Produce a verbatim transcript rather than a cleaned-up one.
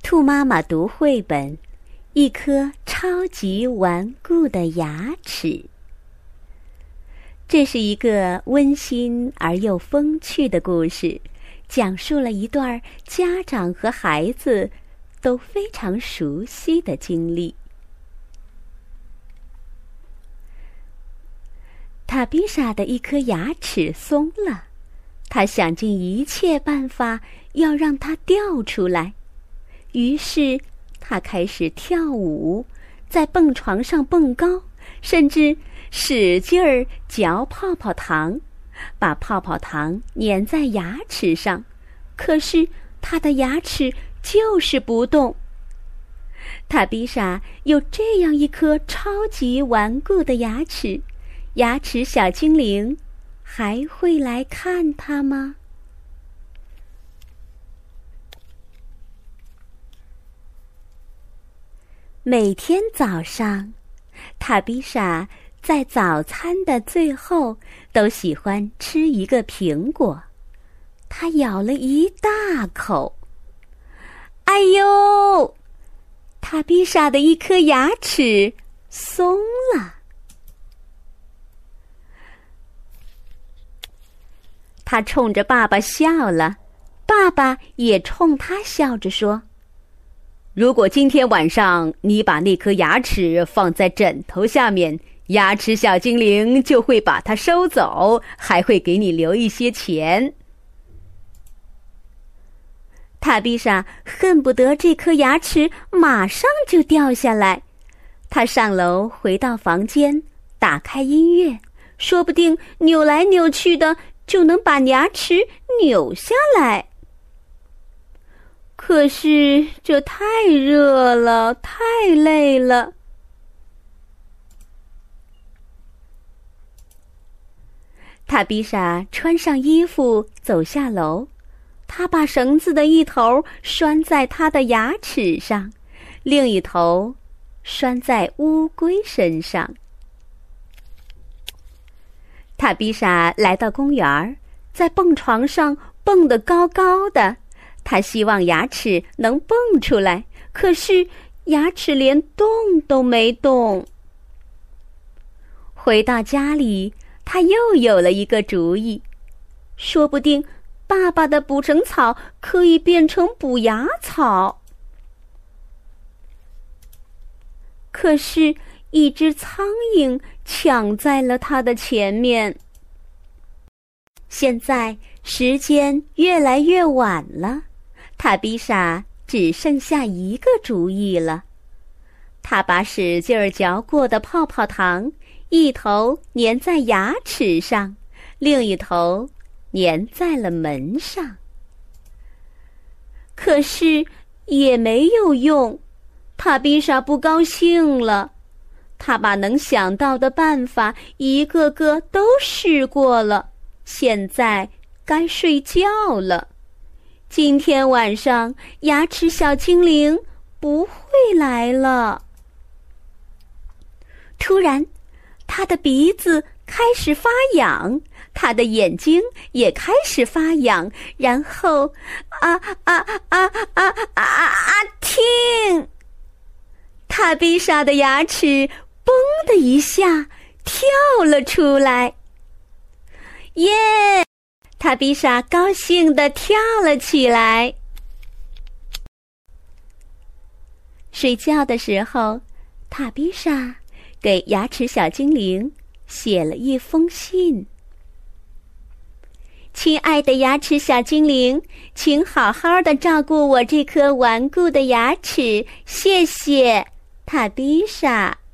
兔妈妈读绘本，一颗超级顽固的牙齿。这是一个温馨而又风趣的故事，讲述了一段家长和孩子都非常熟悉的经历。塔比莎的一颗牙齿松了，她想尽一切办法要让它掉出来。于是她开始跳舞，在蹦床上蹦高，甚至使劲儿嚼泡泡糖，把泡泡糖粘在牙齿上。可是她的牙齿就是不动。塔比莎有这样一颗超级顽固的牙齿，牙齿小精灵还会来看她吗？每天早上，塔比莎在早餐的最后都喜欢吃一个苹果。她咬了一大口，哎呦！塔比莎的一颗牙齿松了。她冲着爸爸笑了，爸爸也冲她笑着说：如果今天晚上你把那颗牙齿放在枕头下面，牙齿小精灵就会把它收走，还会给你留一些钱。塔比莎恨不得这颗牙齿马上就掉下来。她上楼回到房间，打开音乐，说不定扭来扭去的就能把牙齿扭下来。可是这太热了，太累了。塔比莎穿上衣服走下楼，她把绳子的一头拴在她的牙齿上，另一头拴在乌龟身上。塔比莎来到公园，在蹦床上蹦得高高的。他希望牙齿能蹦出来，可是牙齿连动都没动。回到家里，他又有了一个主意，说不定爸爸的捕绳草可以变成补牙草。可是，一只苍蝇抢在了他的前面。现在时间越来越晚了。塔比莎只剩下一个主意了，她把使劲儿嚼过的泡泡糖一头粘在牙齿上，另一头粘在了门上。可是也没有用，塔比莎不高兴了。她把能想到的办法一个个都试过了，现在该睡觉了。今天晚上，牙齿小精灵不会来了。突然，他的鼻子开始发痒，他的眼睛也开始发痒，然后，啊啊啊啊啊啊！听，塔比莎的牙齿“嘣”的一下跳了出来，耶！塔比莎高兴地跳了起来。睡觉的时候，塔比莎给牙齿小精灵写了一封信。亲爱的牙齿小精灵，请好好的照顾我这颗顽固的牙齿，谢谢，塔比莎。